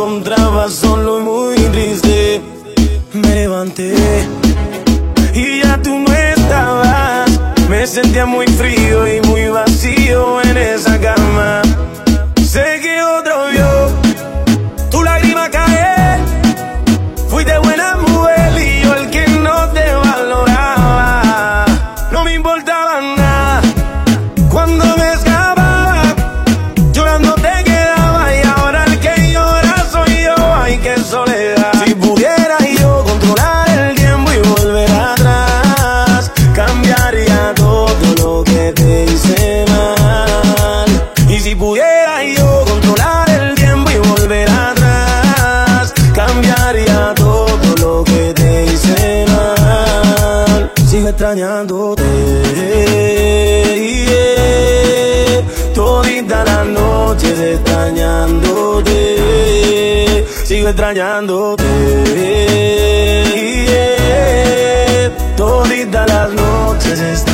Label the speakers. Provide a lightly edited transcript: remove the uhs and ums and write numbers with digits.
Speaker 1: encontraba solo y muy triste. Me levanté y ya tú no estabas. Me sentía muy frío y muy vacío en esa cama. Sé que otro vio tu lágrima caer. Fuiste buena mujer y yo el que no te valoraba. No me importaba nada cuando me escapaba. Llorando te quedaba y ahora el que llora soy yo. Ay, qué soledad. Si pudiera yo controlar el tiempo y volver atrás, cambiaría todo lo que te hice mal. Y si pudiera yo controlar el tiempo y volver atrás, cambiaría todo lo que te hice mal. Sigo extrañándote, todita las noches extrañándote. Sigo extrañándote, todita las noches extrañándote.